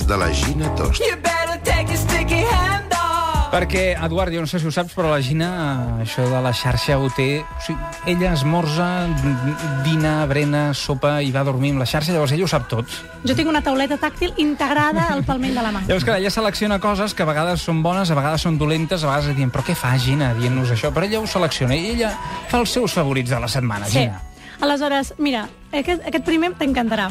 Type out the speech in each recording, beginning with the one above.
de la Gina Tost. Perquè, Eduard, jo no sé si ho saps, però la Gina, això de la xarxa ho té... O sigui, ella esmorza, dina, brena, sopa i va a dormir amb la xarxa, llavors ella ho sap tot. Jo tinc una tauleta tàctil integrada al palmell de la mà. Llavors, clar, ella selecciona coses que a vegades són bones, a vegades són dolentes, a vegades dient, però què fa, Gina, dient-nos això? Però ella ho selecciona i ella fa els seus favorits de la setmana, Sí. Gina. Aleshores, mira, aquest primer t'encantarà.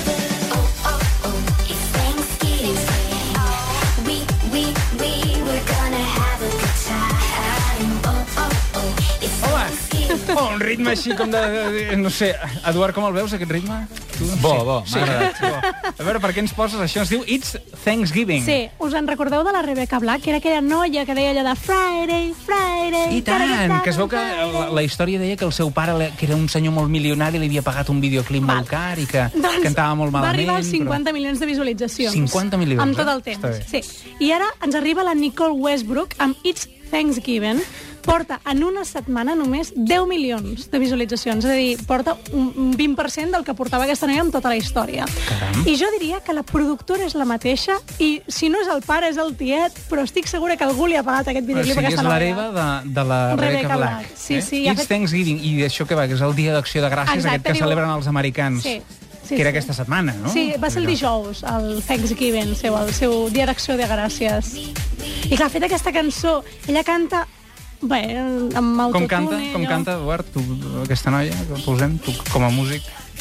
Un ritme així com de... No sé, Eduard, com el veus, aquest ritme? Bo, Sí. m'ha agradat. A veure, per què ens poses això? Es diu It's Thanksgiving. Sí, us en recordeu de la Rebecca Black? Que era aquella noia que deia allò de Friday, Friday... I tant, que es veu que la història deia que el seu pare, que era un senyor molt milionari, li havia pagat un videoclip molt car i que cantava molt malament. Va arribar als 50 milions de visualitzacions. 50 milions, Amb tot el Està temps. bé. Sí. I ara ens arriba la Nicole Westbrook amb It's Thanksgiving. Porta en una setmana només 10 milions de visualitzacions. És a dir, porta un 20% del que portava aquesta noia amb tota la història. Caram. I jo diria que la productora és la mateixa i si no és el pare és el tiet, però estic segura que algú li ha pagat aquest O videoclip a sigui, és aquesta noia. l'hereva de la Rebecca Black. Sí, sí. It's Thanksgiving. I això que va, que és el dia d'acció de gràcies, Exacte, aquest que diu- celebren els americans. Sí. Que era aquesta setmana, no? Sí, va ser el dijous, el Thanksgiving, el seu dia d'acció de gràcies. I clar, ha fet aquesta cançó, ella canta... Bé, amb autotune... Com canta, Eduard, tu, aquesta noia que posem, tu com a músic?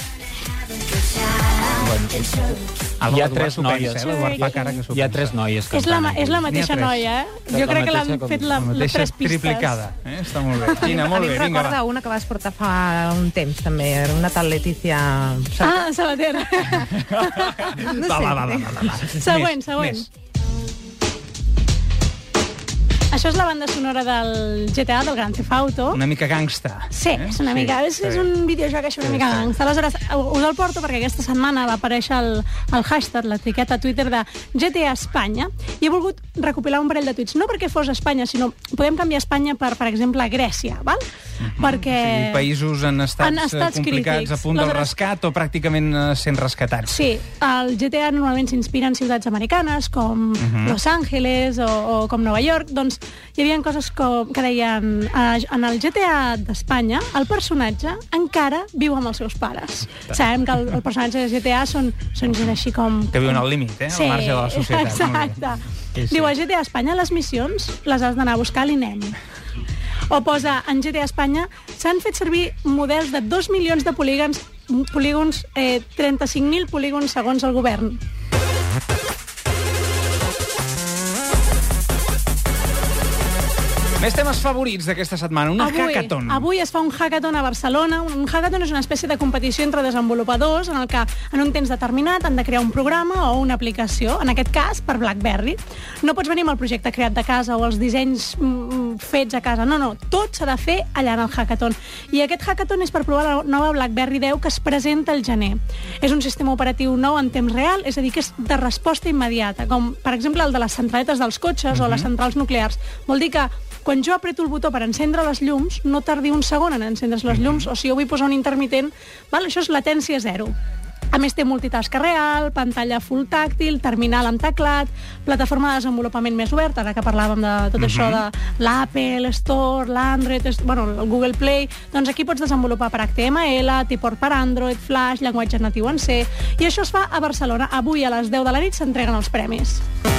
Hi ha tres noies. L'Eduard fa cara que s'ho Hi ha pensa. tres noies És la cantant. mateixa tres. noia, eh? La Jo crec que mateixa l'han com- fet La les mateixa tres pistes. triplicada. Està molt bé. Gina, molt A mi bé, em vinga, recorda va. una que vas portar fa un temps, també. Era una tal Letícia... Ah, Sabater. No Va. Següent, Més, següent. més. Això és la banda sonora del GTA, del Grand Theft Auto. Una mica gangsta. Sí, és una mica... És un videojoc això una mica gangsta. Aleshores, us el porto perquè aquesta setmana va aparèixer el hashtag, l'etiqueta a Twitter de GTA Espanya, i he volgut recopilar un parell de tuits. No perquè fos Espanya, sinó podem canviar Espanya per exemple, Grècia, val? Perquè... O sigui, països en estats complicats, crítics. a punt del Aleshores, rescat o pràcticament sent rescatats. Sí, el GTA normalment s'inspira en ciutats americanes com Los Angeles o com Nova York. Doncs hi havia coses que deien en el GTA d'Espanya el personatge encara viu amb els seus pares. Sabem que el personatge de GTA són gent així com... Que viuen al límit, Sí, al marge de la societat. exacte. Sí. Diu, a GTA Espanya les missions les has d'anar a buscar a l'INEM. O posa, en GTA Espanya s'han fet servir models de 2 milions de polígons, 35.000 polígons segons el govern. Més temes favorits d'aquesta setmana, un hackathon. Avui es fa un hackathon a Barcelona. Un hackathon és una espècie de competició entre desenvolupadors en el que en un temps determinat han de crear un programa o una aplicació, en aquest cas per BlackBerry. No pots venir amb el projecte creat de casa o els dissenys fets a casa. No, tot s'ha de fer allà en el hackathon. I aquest hackathon és per provar la nova BlackBerry 10 que es presenta al gener. És un sistema operatiu nou en temps real, és a dir, que és de resposta immediata, com per exemple el de les centraletes dels cotxes o les centrals nuclears. Vol dir que quan jo apreto el botó per encendre les llums, no tardi un segon en encendre's les llums, o si jo vull posar un intermitent, val? Això és latència zero. A més, té multitask real, pantalla full tàctil, terminal amb teclat, plataforma de desenvolupament més oberta, ara que parlàvem de tot això de l'Apple Store, l'Android, el Google Play, doncs aquí pots desenvolupar per HTML, T-Port per Android, Flash, llenguatge natiu en C, i això es fa a Barcelona. Avui a les 10 de la nit s'entreguen els premis.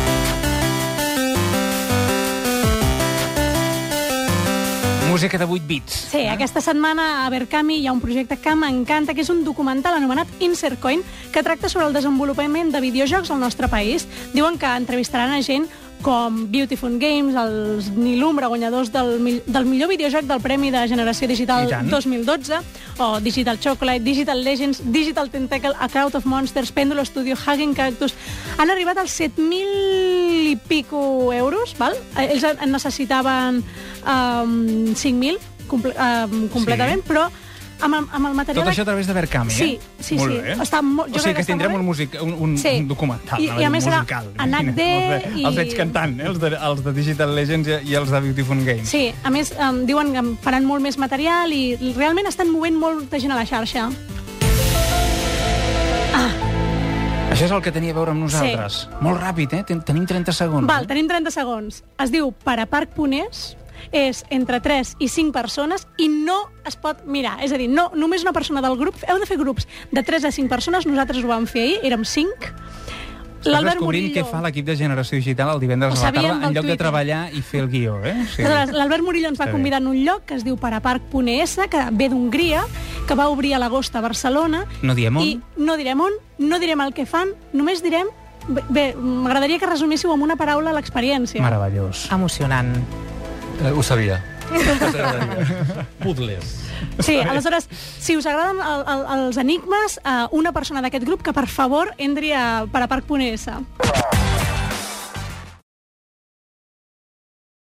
Música de 8 bits. Sí, aquesta setmana a Berkami hi ha un projecte que m'encanta, que és un documental anomenat Insert Coin, que tracta sobre el desenvolupament de videojocs al nostre país. Diuen que entrevistaran a gent com Beautiful Games, els Nilumbra, guanyadors del millor videojoc del Premi de Generació Digital 2012, o Digital Chocolate, Digital Legends, Digital Tentacle, A Crowd of Monsters, Pendulo Studio, Hugging Cactus. Han arribat als 7.000 i pico euros, val? Ells en necessitaven 5.000 completament, però amb el material... Tot això a través de Berkami, Sí, eh? sí, molt sí. Bé. Jo O sigui crec que està tindrem molt bé. un documental, I a més serà musical. en HD i... Els veig cantant, els de Digital Legends i els de Beautiful Games. Sí, a més, diuen que faran molt més material i realment estan movent molta gent a la xarxa. Això és el que tenia a veure amb nosaltres. Molt ràpid, Tenim 30 segons. Val, tenim 30 segons. Es diu Paraparc.es, és entre 3 i 5 persones i no es pot mirar. És a dir, no, només una persona del grup. Heu de fer grups de 3 a 5 persones. Nosaltres ho vam fer ahir, érem 5. Estàs descobrint què fa l'equip de Generació Digital el divendres a la tarda en lloc de treballar i fer el guió, Sí. L'Albert Murillo ens va convidar en un lloc que es diu Paraparc.es, que ve d'Hongria, que va obrir a l'agost a Barcelona. No diem on? I no direm on, no direm el que fan, només direm... Bé, m'agradaria que resuméssiu amb una paraula l'experiència. Meravellós. Emocionant. Ho sabia. Puzzles. Sí, aleshores, si us agraden els enigmes, una persona d'aquest grup que, per favor, entri a Paraparc.es.